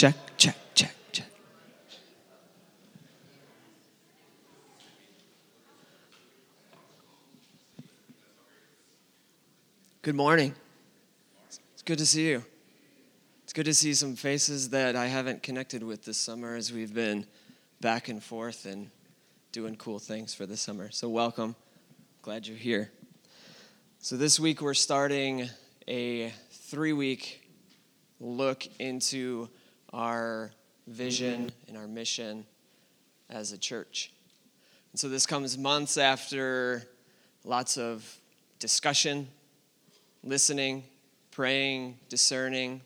check, check, check, check. Good morning. It's good to see you. It's good to see some faces that I haven't connected with this summer as we've been back and forth and doing cool things for the summer. So welcome. Glad you're here. So this week we're starting a 3-week look into our vision and our mission as a church. And so this comes months after lots of discussion, listening, praying, discerning.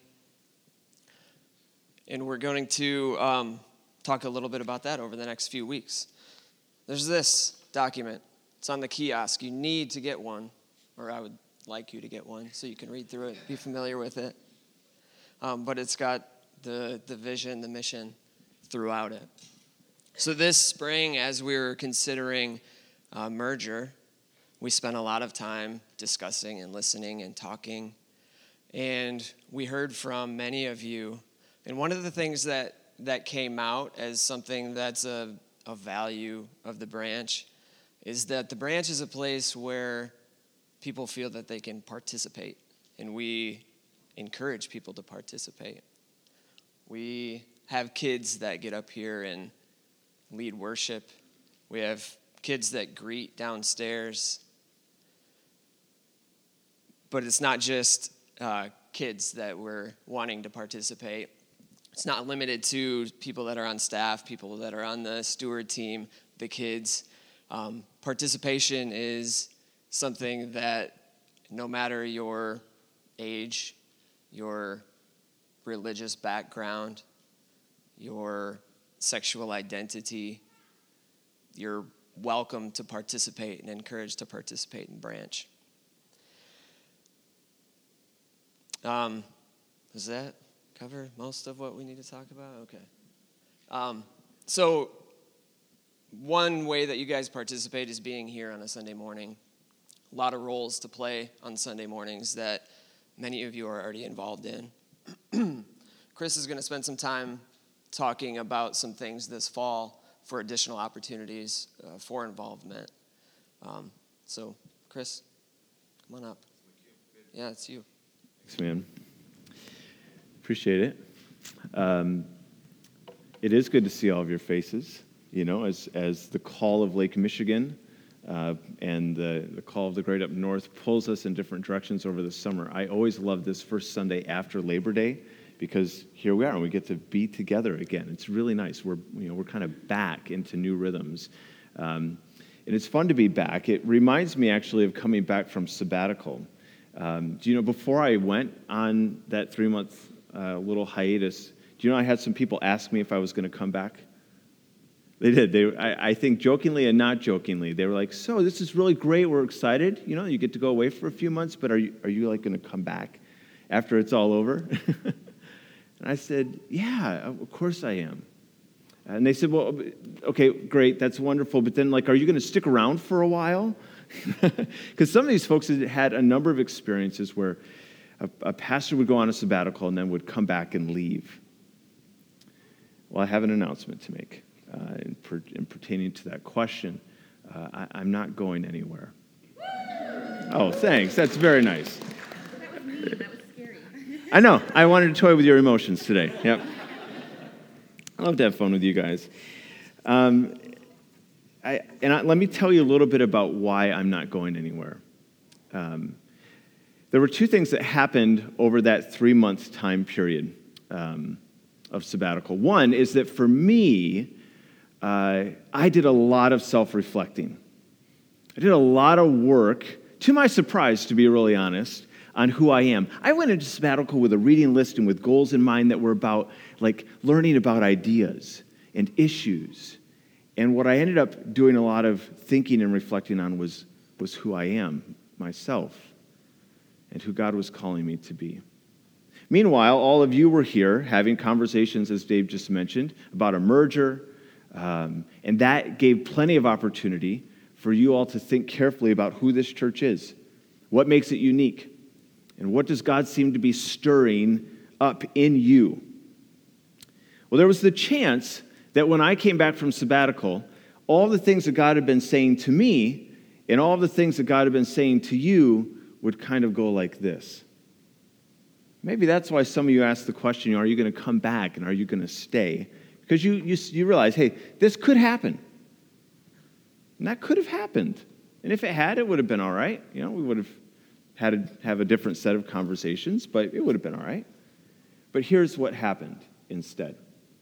And we're going to talk a little bit about that over the next few weeks. There's this document. It's on the kiosk. You need to get one, or I would like you to get one so you can read through it, be familiar with it. But it's got the vision, the mission throughout it. So this spring, as we were considering merger, we spent a lot of time discussing and listening and talking. And we heard from many of you. And one of the things that came out as something that's a value of the branch is that the branch is a place where people feel that they can participate. And we encourage people to participate. We have kids that get up here and lead worship. We have kids that greet downstairs. But it's not just kids that we're wanting to participate. It's not limited to people that are on staff, people that are on the steward team, the kids. Participation is something that no matter your age, your religious background, your sexual identity, you're welcome to participate and encouraged to participate in branch. Does that cover most of what we need to talk about? Okay. So one way that you guys participate is being here on a Sunday morning. A lot of roles to play on Sunday mornings that many of you are already involved in. Chris is going to spend some time talking about some things this fall for additional opportunities for involvement. So, Chris, come on up. Yeah, it's you. Thanks, man. Appreciate it. It is good to see all of your faces, as the call of Lake Michigan and the call of the Great Up North pulls us in different directions over the summer. I always love this first Sunday after Labor Day because here we are and we get to be together again. It's really nice. We're kind of back into new rhythms. And it's fun to be back. It reminds me actually of coming back from sabbatical. Before I went on that 3-month little hiatus, I had some people ask me if I was going to come back? They did. I think jokingly and not jokingly. They were like, so this is really great. We're excited. You get to go away for a few months, but are you like going to come back after it's all over? And I said, yeah, of course I am. And they said, well, okay, great. That's wonderful. But then, are you going to stick around for a while? Because some of these folks had a number of experiences where a pastor would go on a sabbatical and then would come back and leave. Well, I have an announcement to make in pertaining to that question. I'm not going anywhere. Oh, thanks. That's very nice. That was mean. That was scary. I know. I wanted to toy with your emotions today. Yep. I love to have fun with you guys. Let me tell you a little bit about why I'm not going anywhere. There were 2 things that happened over that 3-month time period of sabbatical. One is that for me, I did a lot of self-reflecting. I did a lot of work, to my surprise, to be really honest, on who I am. I went into sabbatical with a reading list and with goals in mind that were about, learning about ideas and issues. And what I ended up doing a lot of thinking and reflecting on was who I am, myself, and who God was calling me to be. Meanwhile, all of you were here having conversations, as Dave just mentioned, about a merger, and that gave plenty of opportunity for you all to think carefully about who this church is, what makes it unique, and what does God seem to be stirring up in you. Well, there was the chance that when I came back from sabbatical, all the things that God had been saying to me and all the things that God had been saying to you would kind of go like this. Maybe that's why some of you ask the question, are you going to come back and are you going to stay? Because you realize, hey, this could happen. And that could have happened. And if it had, it would have been all right. We would have had to have a different set of conversations, but it would have been all right. But here's what happened instead.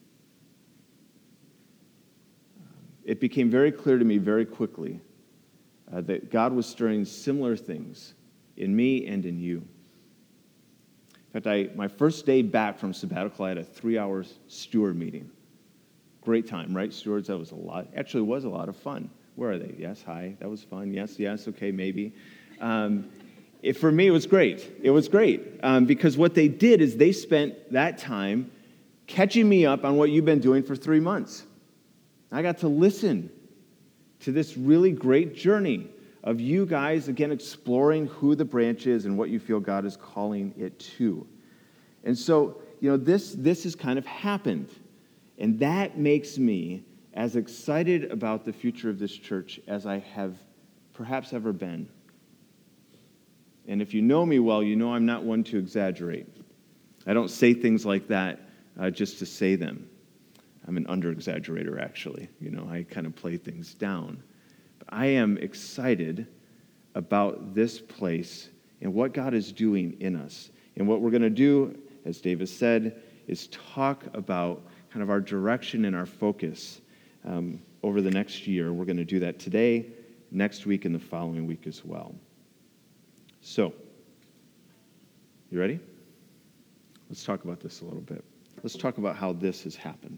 It became very clear to me very quickly that God was stirring similar things in me and in you. In fact, my first day back from sabbatical, I had a 3-hour steward meeting. Great time, right, stewards? That was a lot. Actually, it was a lot of fun. Where are they? Yes, hi. That was fun. Yes, okay, maybe. For me, it was great. It was great because what they did is they spent that time catching me up on what you've been doing for 3 months. I got to listen to this really great journey of you guys, again, exploring who the branch is and what you feel God is calling it to. And so, this has kind of happened. And that makes me as excited about the future of this church as I have perhaps ever been. And if you know me well, you know I'm not one to exaggerate. I don't say things like that just to say them. I'm an under-exaggerator, actually. I kind of play things down. But I am excited about this place and what God is doing in us. And what we're going to do, as David said, is talk about kind of our direction and our focus over the next year. We're going to do that today, next week, and the following week as well. So, you ready? Let's talk about this a little bit. Let's talk about how this has happened.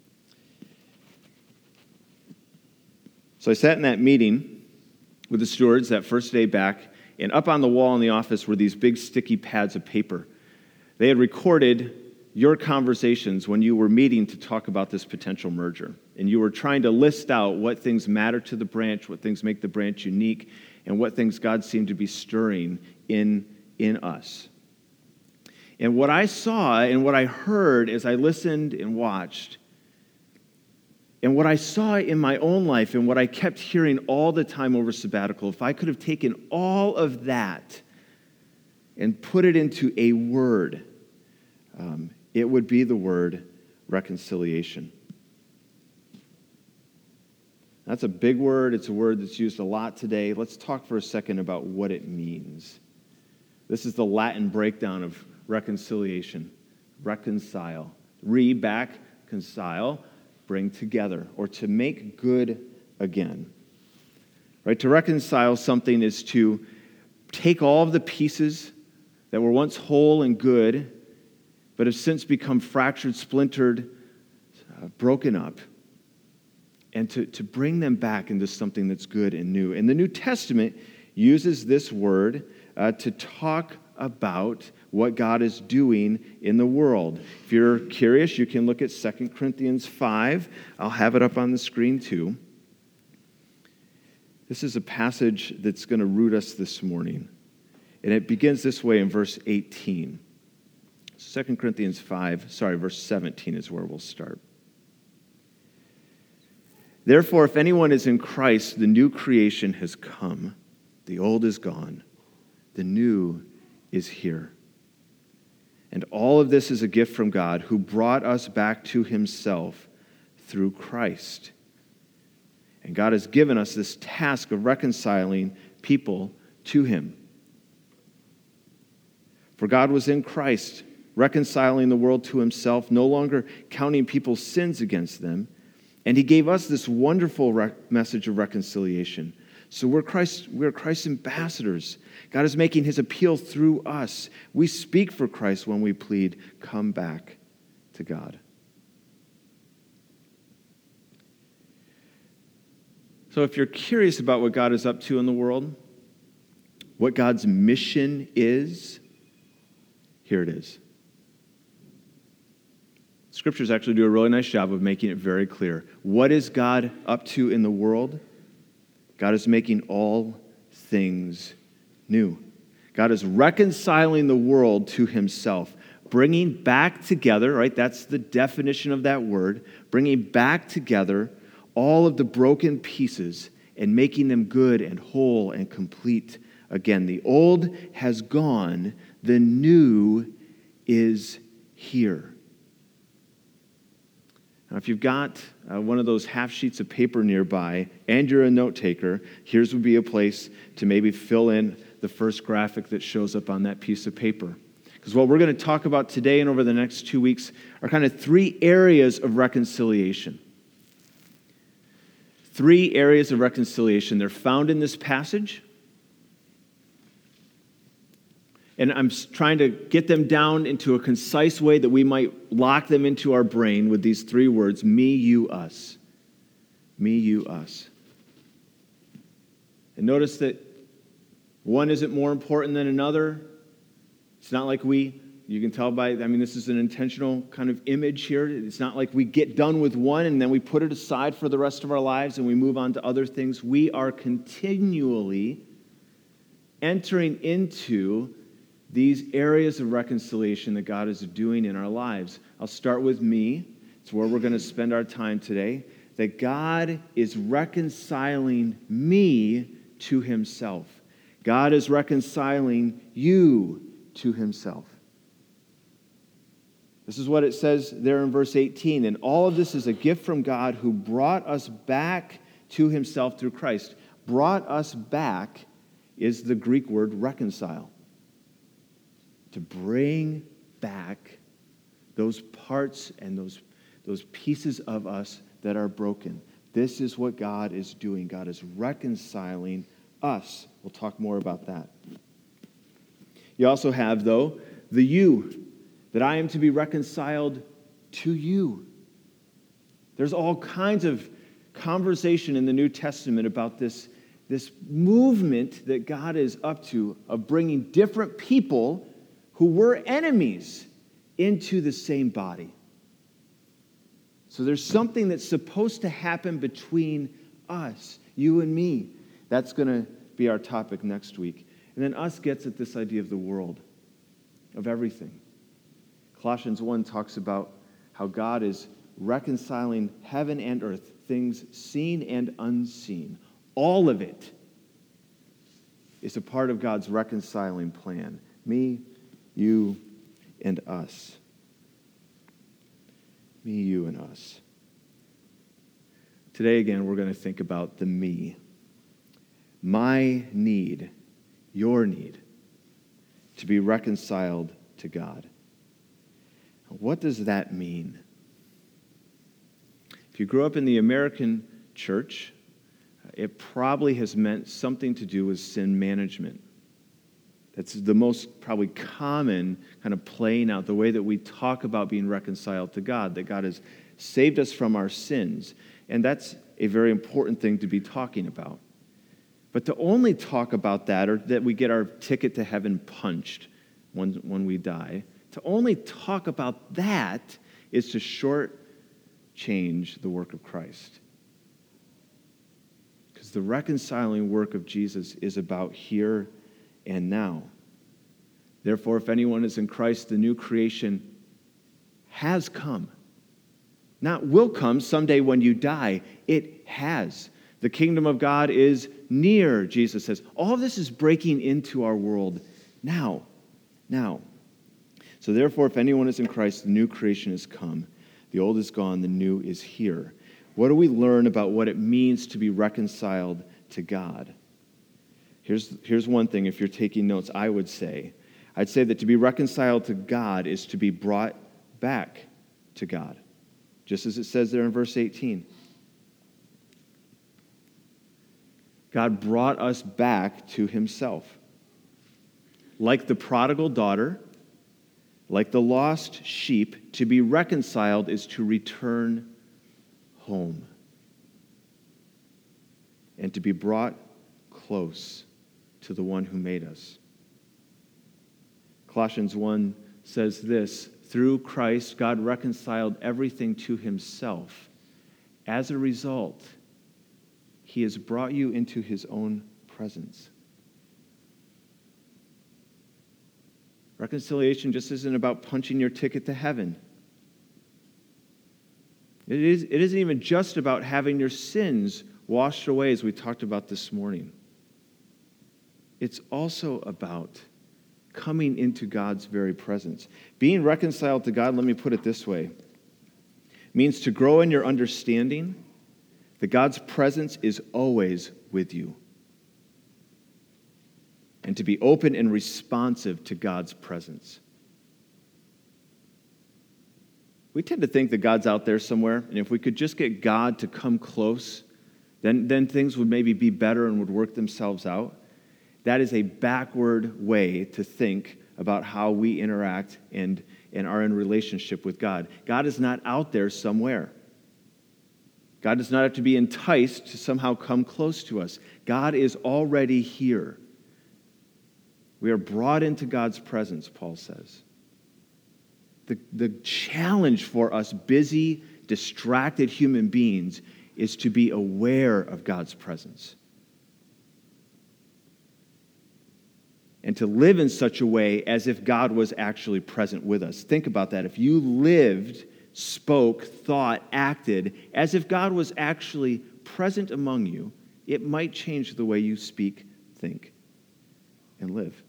So I sat in that meeting with the stewards that first day back, and up on the wall in the office were these big sticky pads of paper. They had recorded your conversations when you were meeting to talk about this potential merger. And you were trying to list out what things matter to the branch, what things make the branch unique, and what things God seemed to be stirring in us. And what I saw and what I heard as I listened and watched, and what I saw in my own life and what I kept hearing all the time over sabbatical, if I could have taken all of that and put it into a word, it would be the word reconciliation. That's a big word. It's a word that's used a lot today. Let's talk for a second about what it means. This is the Latin breakdown of reconciliation. Reconcile. Back, concile, bring together, or to make good again. Right? To reconcile something is to take all of the pieces that were once whole and good, but have since become fractured, splintered, broken up, and to bring them back into something that's good and new. And the New Testament uses this word to talk about what God is doing in the world. If you're curious, you can look at 2 Corinthians 5. I'll have it up on the screen too. This is a passage that's going to root us this morning. And it begins this way in verse 18. 2 Corinthians 5, verse 17 is where we'll start. Therefore, if anyone is in Christ, the new creation has come. The old is gone. The new is here. And all of this is a gift from God, who brought us back to himself through Christ. And God has given us this task of reconciling people to him. For God was in Christ, reconciling the world to himself, no longer counting people's sins against them. And he gave us this wonderful message of reconciliation. So we're Christ's ambassadors. God is making his appeal through us. We speak for Christ when we plead, come back to God. So if you're curious about what God is up to in the world, what God's mission is, here it is. Scriptures actually do a really nice job of making it very clear. What is God up to in the world? God is making all things new. God is reconciling the world to himself. bringing back together, right? That's the definition of that word, bringing back together all of the broken pieces and making them good and whole and complete again. The old has gone, the new is here. Now, if you've got one of those half sheets of paper nearby and you're a note taker, here's would be a place to maybe fill in the first graphic that shows up on that piece of paper. Because what we're going to talk about today and over the next 2 weeks are kind of 3 areas of reconciliation. 3 areas of reconciliation. They're found in this passage. And I'm trying to get them down into a concise way that we might lock them into our brain with these 3 words: me, you, us. Me, you, us. And notice that one isn't more important than another. It's not like you can tell by, this is an intentional kind of image here. It's not like we get done with one and then we put it aside for the rest of our lives and we move on to other things. We are continually entering into these areas of reconciliation that God is doing in our lives. I'll start with me. It's where we're going to spend our time today. That God is reconciling me to himself. God is reconciling you to himself. This is what it says there in verse 18. And all of this is a gift from God who brought us back to himself through Christ. Brought us back is the Greek word reconcile. To bring back those parts and those pieces of us that are broken. This is what God is doing. God is reconciling us. We'll talk more about that. You also have, though, the you, that I am to be reconciled to you. There's all kinds of conversation in the New Testament about this movement that God is up to of bringing different people who were enemies into the same body. So there's something that's supposed to happen between us, you and me. That's going to be our topic next week. And then us gets at this idea of the world, of everything. Colossians 1 talks about how God is reconciling heaven and earth, things seen and unseen. All of it is a part of God's reconciling plan. Me, you, and us. Me, you, and us. Today, again, we're going to think about the me. My need, your need, to be reconciled to God. What does that mean? If you grew up in the American church, it probably has meant something to do with sin management. That's the most probably common kind of playing out, the way that we talk about being reconciled to God, that God has saved us from our sins. And that's a very important thing to be talking about. But to only talk about that, or that we get our ticket to heaven punched when we die, to only talk about that is to shortchange the work of Christ. Because the reconciling work of Jesus is about here and now. Therefore, if anyone is in Christ, the new creation has come. Not will come someday when you die. It has. The kingdom of God is near, Jesus says. All of this is breaking into our world now. Now. So therefore, if anyone is in Christ, the new creation has come. The old is gone, the new is here. What do we learn about what it means to be reconciled to God? Here's one thing, if you're taking notes, I'd say that to be reconciled to God is to be brought back to God, just as it says there in verse 18. God brought us back to himself. Like the prodigal daughter, like the lost sheep, to be reconciled is to return home and to be brought close to the one who made us. Colossians 1 says this: through Christ, God reconciled everything to himself. As a result, he has brought you into his own presence. Reconciliation just isn't about punching your ticket to heaven. It isn't even just about having your sins washed away, as we talked about this morning. It's also about coming into God's very presence. Being reconciled to God, let me put it this way, means to grow in your understanding that God's presence is always with you, and to be open and responsive to God's presence. We tend to think that God's out there somewhere, and if we could just get God to come close, then things would maybe be better and would work themselves out. That is a backward way to think about how we interact and are in relationship with God. God is not out there somewhere. God does not have to be enticed to somehow come close to us. God is already here. We are brought into God's presence, Paul says. The challenge for us busy, distracted human beings is to be aware of God's presence. And to live in such a way as if God was actually present with us. Think about that. If you lived, spoke, thought, acted as if God was actually present among you, it might change the way you speak, think, and live.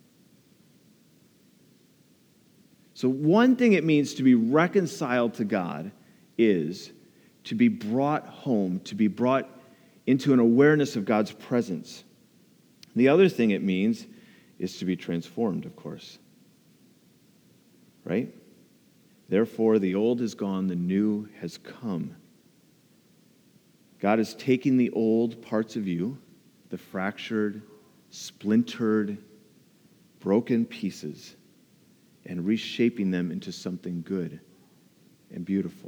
So one thing it means to be reconciled to God is to be brought home, to be brought into an awareness of God's presence. The other thing it means is to be transformed, of course. Right? Therefore, the old is gone, the new has come. God is taking the old parts of you, the fractured, splintered, broken pieces, and reshaping them into something good and beautiful.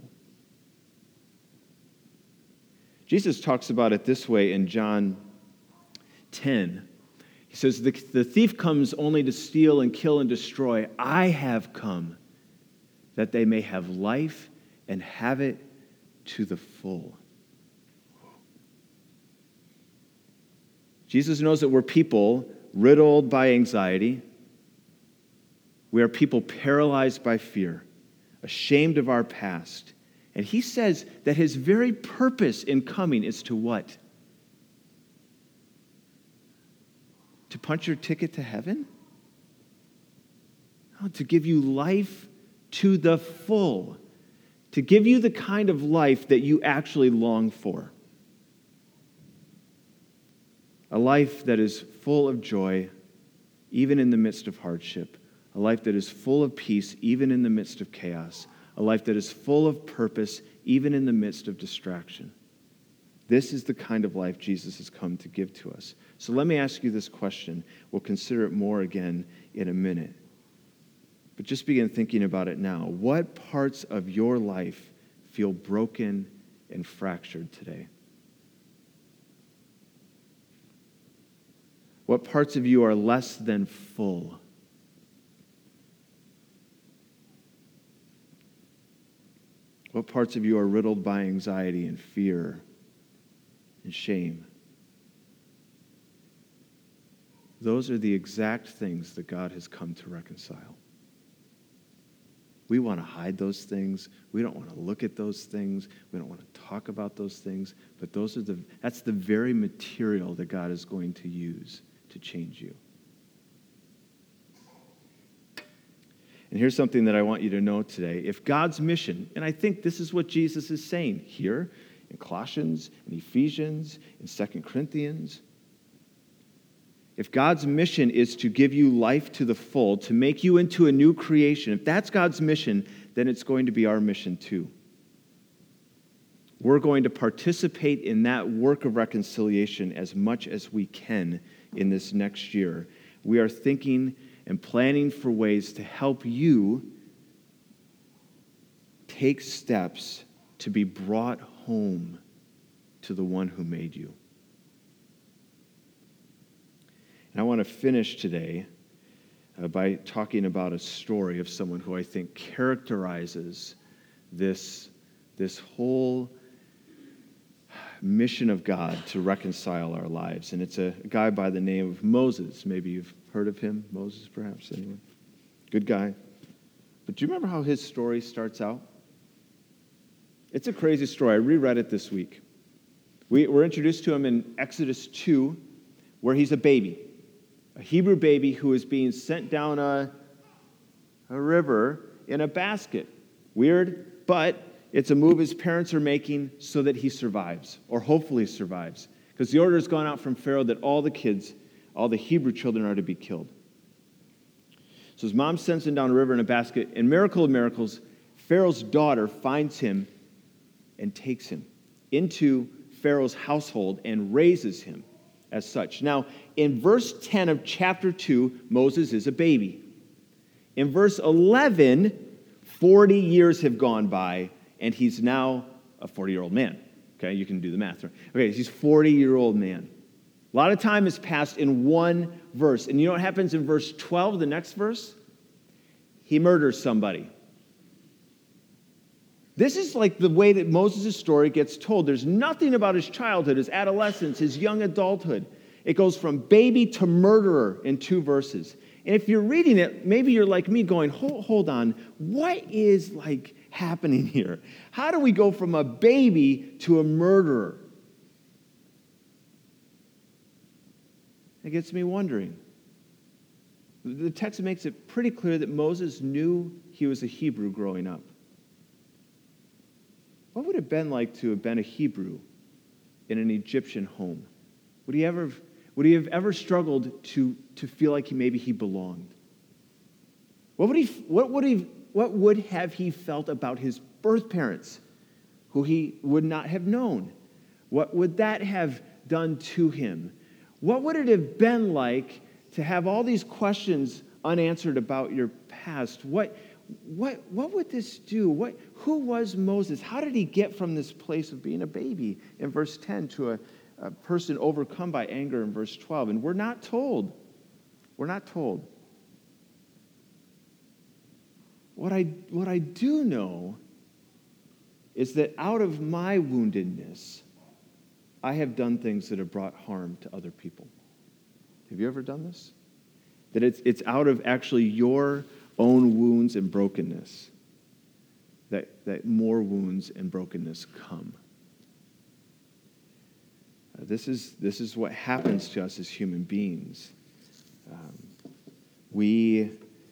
Jesus talks about it this way in John 10. He says, the thief comes only to steal and kill and destroy. I have come that they may have life and have it to the full. Jesus knows that we're people riddled by anxiety. We are people paralyzed by fear, ashamed of our past. And he says that his very purpose in coming is to what? To punch your ticket to heaven? No, to give you life to the full. To give you the kind of life that you actually long for. A life that is full of joy, even in the midst of hardship. A life that is full of peace, even in the midst of chaos. A life that is full of purpose, even in the midst of distraction. This is the kind of life Jesus has come to give to us. So let me ask you this question. We'll consider it more again in a minute. But just begin thinking about it now. What parts of your life feel broken and fractured today? What parts of you are less than full? What parts of you are riddled by anxiety and fear and shame? Those are the exact things that God has come to reconcile. We want to hide those things. We don't want to look at those things. We don't want to talk about those things. But that's the very material that God is going to use to change you. And here's something that I want you to know today. If God's mission, and I think this is what Jesus is saying here in Colossians, in Ephesians, in 2 Corinthians. If God's mission is to give you life to the full, to make you into a new creation, if that's God's mission, then it's going to be our mission too. We're going to participate in that work of reconciliation as much as we can in this next year. We are thinking and planning for ways to help you take steps to be brought home to the one who made you. And I want to finish today by talking about a story of someone who I think characterizes this whole mission of God to reconcile our lives. And it's a guy by the name of Moses. Maybe you've heard of him, Moses perhaps, anyone? Good guy. But do you remember how his story starts out? It's a crazy story. I reread it this week. We're introduced to him in Exodus 2, where he's a baby, a Hebrew baby who is being sent down a river in a basket. Weird, but it's a move his parents are making so that he survives, or hopefully survives, because the order has gone out from Pharaoh that all the Hebrew children are to be killed. So his mom sends him down a river in a basket, and miracle of miracles, Pharaoh's daughter finds him and takes him into Pharaoh's household and raises him as such. Now, in verse 10 of chapter 2, Moses is a baby. In verse 11, 40 years have gone by, and he's now a 40-year-old man. Okay, you can do the math. Okay, he's a 40-year-old man. A lot of time has passed in one verse. And you know what happens in verse 12, the next verse? He murders somebody. This is like the way that Moses' story gets told. There's nothing about his childhood, his adolescence, his young adulthood. It goes from baby to murderer in 2 verses. And if you're reading it, maybe you're like me going, hold on, what is like happening here? How do we go from a baby to a murderer? It gets me wondering. The text makes it pretty clear that Moses knew he was a Hebrew growing up. What would it have been like to have been a Hebrew in an Egyptian home? Would he have ever struggled to feel like maybe he belonged? What would have he felt about his birth parents, who he would not have known? What would that have done to him? What would it have been like to have all these questions unanswered about your past? What would this do? Who was Moses? How did he get from this place of being a baby in verse 10 to a person overcome by anger in verse 12? And we're not told. We're not told. What I do know is that out of my woundedness, I have done things that have brought harm to other people. Have you ever done this? That it's out of actually your own wounds and brokenness that more wounds and brokenness come. This is what happens to us as human beings. We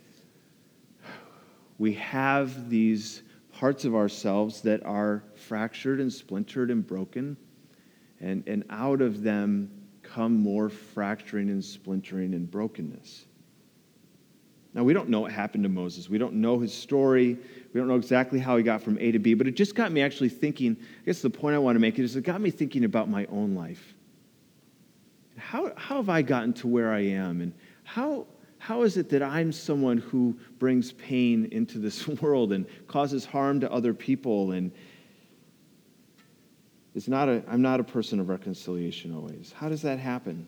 have these parts of ourselves that are fractured and splintered and broken, and out of them come more fracturing and splintering and brokenness. Now, we don't know what happened to Moses. We don't know his story. We don't know exactly how he got from A to B, but it just got me actually thinking. I guess the point I want to make is it got me thinking about my own life. How have I gotten to where I am? And how is it that I'm someone who brings pain into this world and causes harm to other people? And I'm not a person of reconciliation always. How does that happen?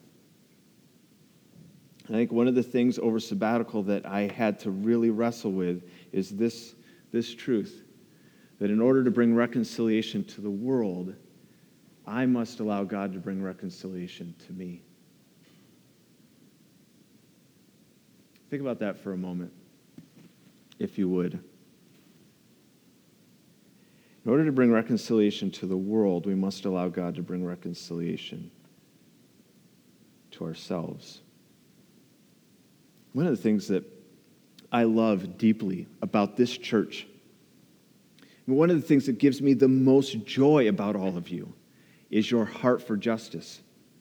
I think one of the things over sabbatical that I had to really wrestle with is this truth, that in order to bring reconciliation to the world, I must allow God to bring reconciliation to me. Think about that for a moment, if you would. In order to bring reconciliation to the world, we must allow God to bring reconciliation to ourselves. One of the things that I love deeply about this church, and one of the things that gives me the most joy about all of you, is your heart for justice.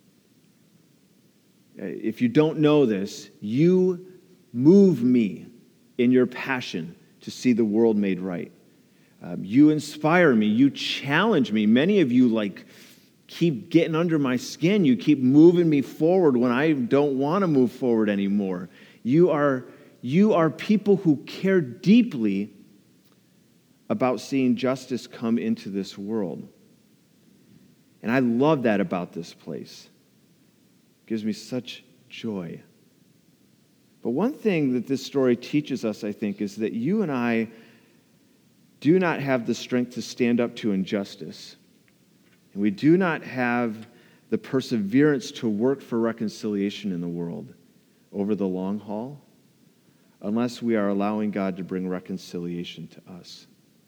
If you don't know this, you move me in your passion to see the world made right. You inspire me. You challenge me. Many of you keep getting under my skin. You keep moving me forward when I don't want to move forward anymore. You are people who care deeply about seeing justice come into this world. And I love that about this place. It gives me such joy. But one thing that this story teaches us, I think, is that you and I do not have the strength to stand up to injustice. And we do not have the perseverance to work for reconciliation in the world over the long haul unless we are allowing God to bring reconciliation to us.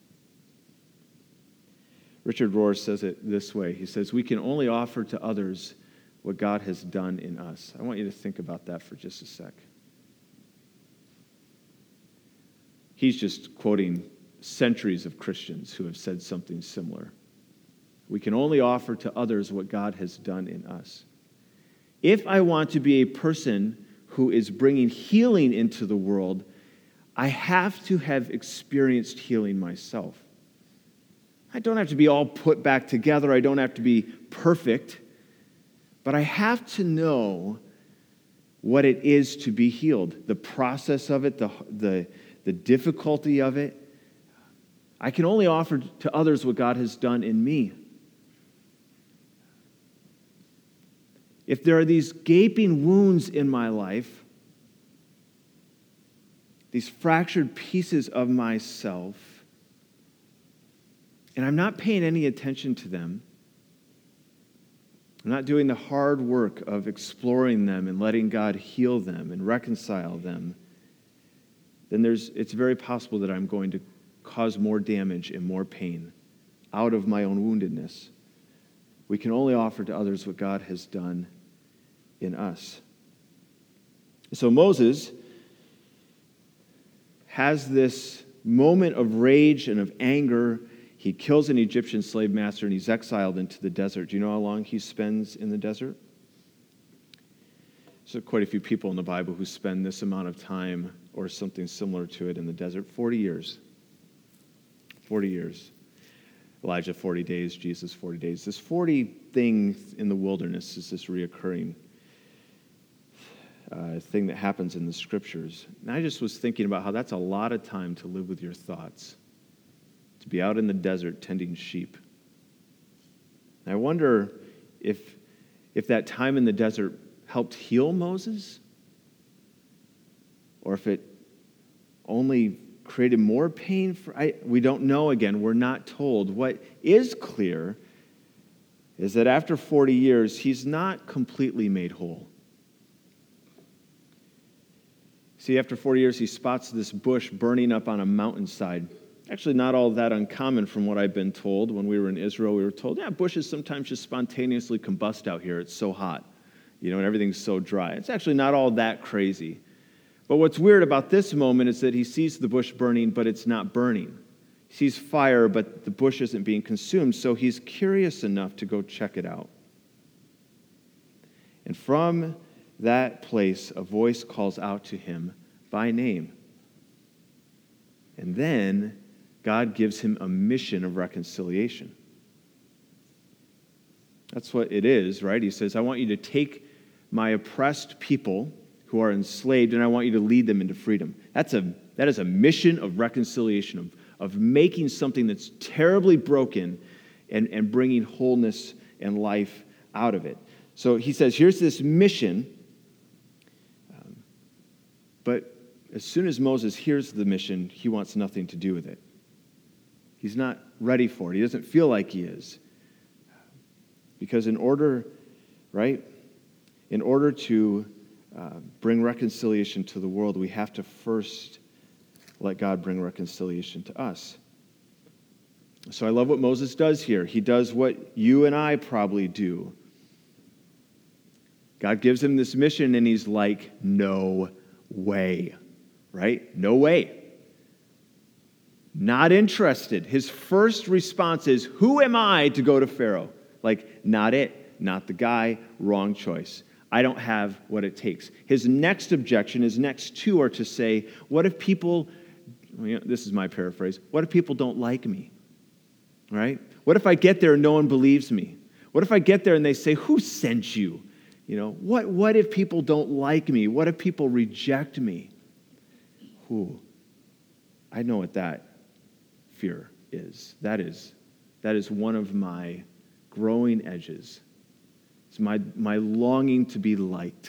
Richard Rohr says it this way. He says, we can only offer to others what God has done in us. I want you to think about that for just a sec. He's just quoting centuries of Christians who have said something similar. We can only offer to others what God has done in us. If I want to be a person who is bringing healing into the world, I have to have experienced healing myself. I don't have to be all put back together. I don't have to be perfect. But I have to know what it is to be healed, the process of it, the difficulty of it. I can only offer to others what God has done in me. If there are these gaping wounds in my life, these fractured pieces of myself, and I'm not paying any attention to them, I'm not doing the hard work of exploring them and letting God heal them and reconcile them, then it's very possible that I'm going to cause more damage and more pain out of my own woundedness. We can only offer to others what God has done in us. So Moses has this moment of rage and of anger. He kills an Egyptian slave master and he's exiled into the desert. Do you know how long he spends in the desert? There's quite a few people in the Bible who spend this amount of time or something similar to it in the desert. 40 years. 40 years. Elijah 40 days, Jesus 40 days. This 40 thing in the wilderness is this reoccurring thing that happens in the scriptures. And I just was thinking about how that's a lot of time to live with your thoughts, to be out in the desert tending sheep. And I wonder if that time in the desert helped heal Moses, or if it only created more pain. We don't know again. We're not told. What is clear is that after 40 years, he's not completely made whole. See, after 40 years, he spots this bush burning up on a mountainside. Actually, not all that uncommon from what I've been told. When we were in Israel, we were told, bushes sometimes just spontaneously combust out here. It's so hot, and everything's so dry. It's actually not all that crazy. But what's weird about this moment is that he sees the bush burning, but it's not burning. He sees fire, but the bush isn't being consumed, so he's curious enough to go check it out. And from that place, a voice calls out to him by name. And then God gives him a mission of reconciliation. That's what it is, right? He says, I want you to take my oppressed people who are enslaved, and I want you to lead them into freedom. That is a mission of reconciliation, of making something that's terribly broken and bringing wholeness and life out of it. So he says, here's this mission, but as soon as Moses hears the mission, he wants nothing to do with it. He's not ready for it. He doesn't feel like he is. Because in order to bring reconciliation to the world, we have to first let God bring reconciliation to us. So I love what Moses does here. He does what you and I probably do. God gives him this mission, and he's like, no way, right? No way. Not interested. His first response is, who am I to go to Pharaoh? Like, not it, not the guy, wrong choice. I don't have what it takes. His next objection, his next two are to say, what if people, this is my paraphrase, what if people don't like me, right? What if I get there and no one believes me? What if I get there and they say, who sent you? What if people don't like me? What if people reject me? I know what that fear is. That is one of my growing edges. It's my longing to be liked.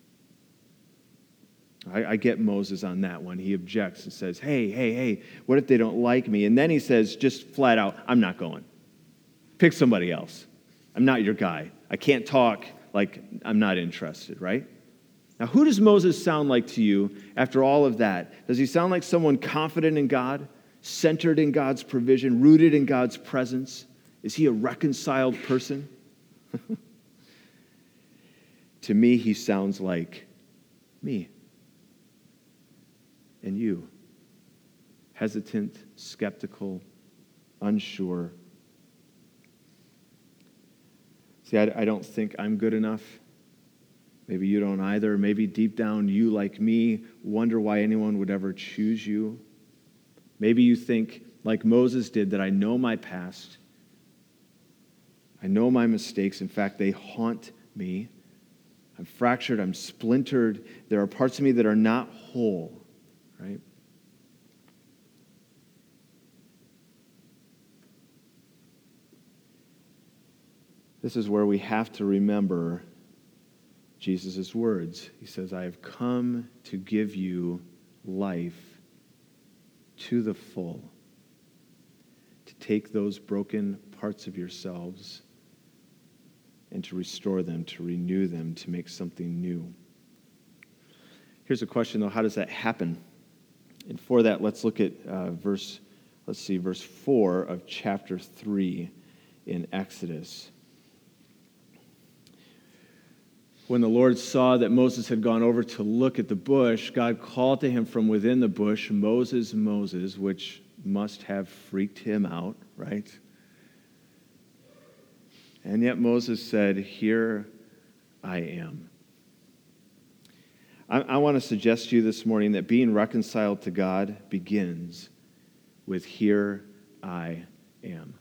I get Moses on that one. He objects and says, hey, what if they don't like me? And then he says, just flat out, I'm not going. Pick somebody else. I'm not your guy. I can't talk, like I'm not interested, right? Now, who does Moses sound like to you after all of that? Does he sound like someone confident in God, centered in God's provision, rooted in God's presence? Is he a reconciled person? To me, he sounds like me and you. Hesitant, skeptical, unsure. See, I don't think I'm good enough. Maybe you don't either. Maybe deep down you, like me, wonder why anyone would ever choose you. Maybe you think, like Moses did, that I know my past. I know my mistakes. In fact, they haunt me. I'm fractured. I'm splintered. There are parts of me that are not whole, right? This is where we have to remember Jesus' words. He says, I have come to give you life to the full, to take those broken parts of yourselves and to restore them, to renew them, to make something new. Here's a question, though. How does that happen? And for that, let's look at verse 4 of chapter 3 in Exodus. When the Lord saw that Moses had gone over to look at the bush, God called to him from within the bush, Moses, Moses, which must have freaked him out, right? And yet Moses said, here I am. I want to suggest to you this morning that being reconciled to God begins with here I am.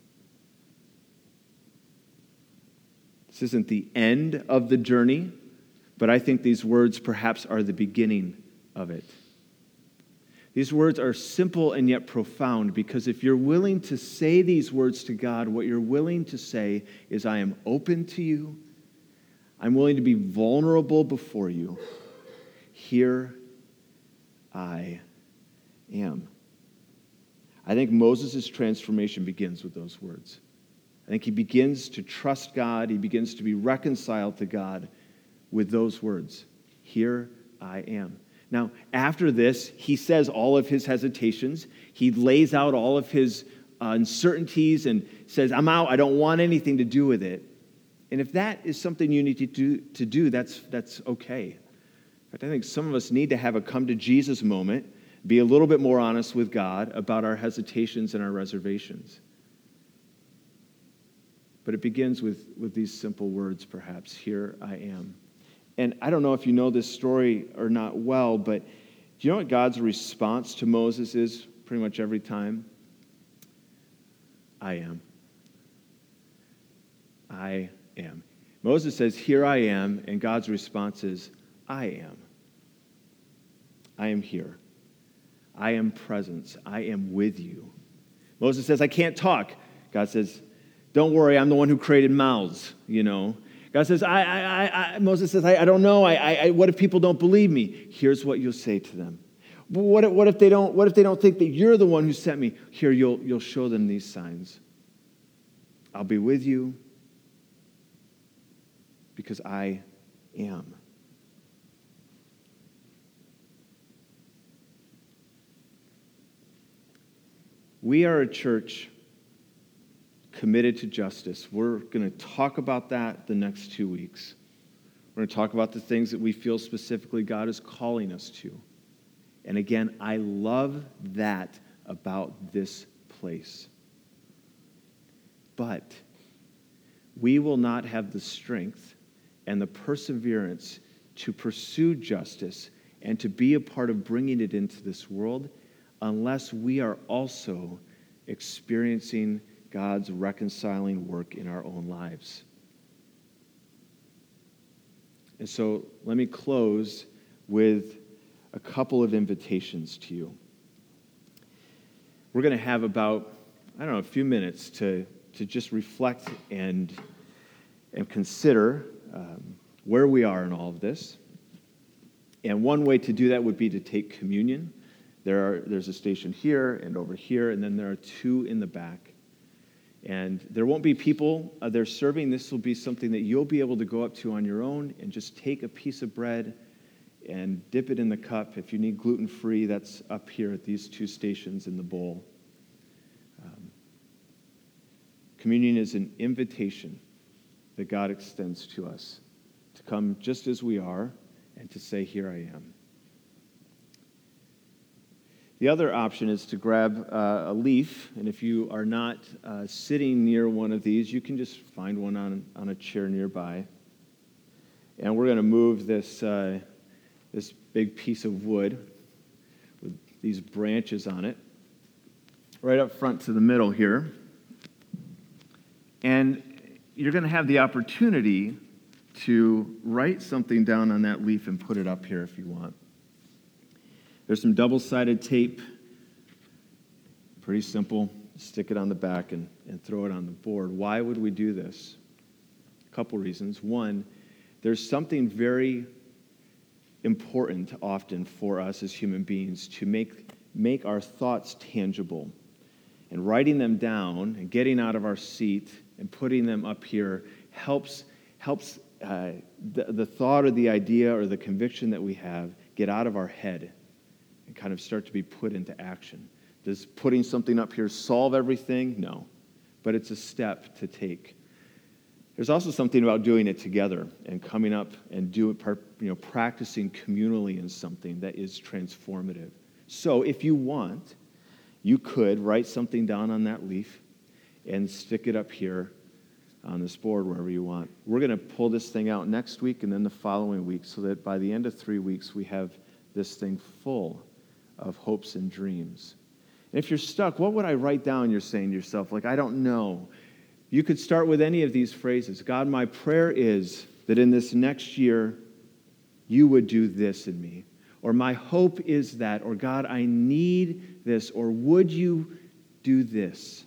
This isn't the end of the journey, but I think these words perhaps are the beginning of it. These words are simple and yet profound, because if you're willing to say these words to God, what you're willing to say is, I am open to you. I'm willing to be vulnerable before you. Here I am. I think Moses' transformation begins with those words. I think he begins to trust God. He begins to be reconciled to God with those words. Here I am. Now, after this, he says all of his hesitations. He lays out all of his uncertainties and says, I'm out. I don't want anything to do with it. And if that is something you need to do, that's okay. In fact, I think some of us need to have a come to Jesus moment, be a little bit more honest with God about our hesitations and our reservations. But it begins with these simple words, perhaps, here I am. And I don't know if you know this story or not well, but do you know what God's response to Moses is pretty much every time? I am. I am. Moses says, here I am, and God's response is, I am. I am here. I am presence. I am with you. Moses says, I can't talk. God says, don't worry, I'm the one who created mouths, God says, Moses says, I don't know. What if people don't believe me? Here's what you'll say to them. But what if they don't think that you're the one who sent me? Here, you'll show them these signs. I'll be with you because I am. We are a church committed to justice. We're going to talk about that the next 2 weeks. We're going to talk about the things that we feel specifically God is calling us to. And again, I love that about this place. But we will not have the strength and the perseverance to pursue justice and to be a part of bringing it into this world unless we are also experiencing God's reconciling work in our own lives. And so let me close with a couple of invitations to you. We're going to have about, a few minutes to just reflect and consider where we are in all of this. And one way to do that would be to take communion. There's a station here and over here, and then there are two in the back. And there won't be people they're serving. This will be something that you'll be able to go up to on your own and just take a piece of bread and dip it in the cup. If you need gluten-free, that's up here at these two stations in the bowl. Communion is an invitation that God extends to us to come just as we are and to say, here I am. The other option is to grab a leaf, and if you are not sitting near one of these, you can just find one on a chair nearby. And we're going to move this big piece of wood with these branches on it right up front to the middle here. And you're going to have the opportunity to write something down on that leaf and put it up here if you want. There's some double-sided tape. Pretty simple. Stick it on the back and throw it on the board. Why would we do this? A couple reasons. One, there's something very important often for us as human beings to make our thoughts tangible. And writing them down and getting out of our seat and putting them up here helps the thought or the idea or the conviction that we have get out of our head and kind of start to be put into action. Does putting something up here solve everything? No. But it's a step to take. There's also something about doing it together and coming up and practicing communally in something that is transformative. So if you want, you could write something down on that leaf and stick it up here on this board wherever you want. We're going to pull this thing out next week and then the following week so that by the end of 3 weeks we have this thing full of hopes and dreams. And if you're stuck, what would I write down? You're saying to yourself, I don't know. You could start with any of these phrases. God, my prayer is that in this next year, you would do this in me. Or my hope is that, or God, I need this, or would you do this?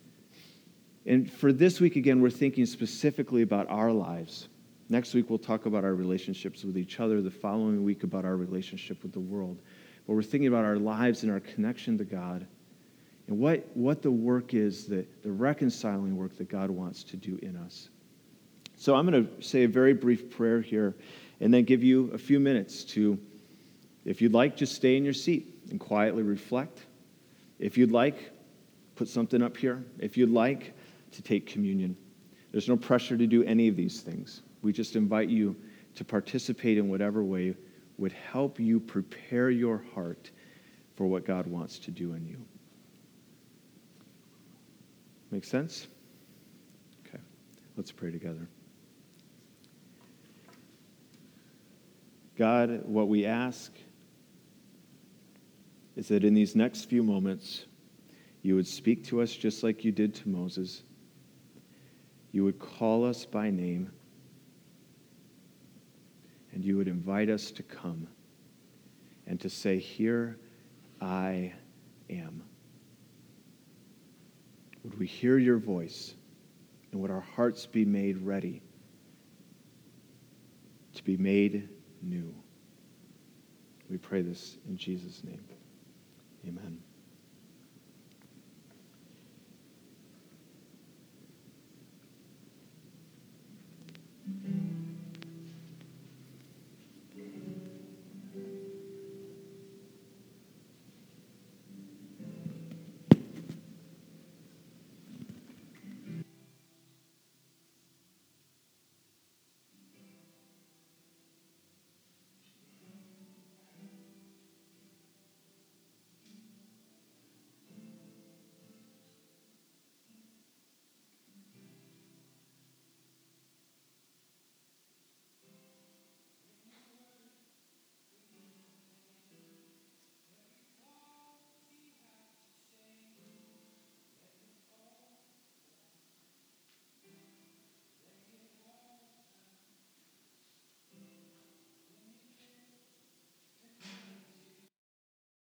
And for this week, again, we're thinking specifically about our lives. Next week, we'll talk about our relationships with each other. The following week, about our relationship with the world. But we're thinking about our lives and our connection to God and what the work is, the reconciling work that God wants to do in us. So I'm going to say a very brief prayer here and then give you a few minutes to, if you'd like, just stay in your seat and quietly reflect. If you'd like, put something up here. If you'd like, to take communion. There's no pressure to do any of these things. We just invite you to participate in whatever way would help you prepare your heart for what God wants to do in you. Make sense? Okay, let's pray together. God, what we ask is that in these next few moments, you would speak to us just like you did to Moses. You would call us by name, and you would invite us to come and to say, here I am. Would we hear your voice, and would our hearts be made ready to be made new? We pray this in Jesus' name. Amen.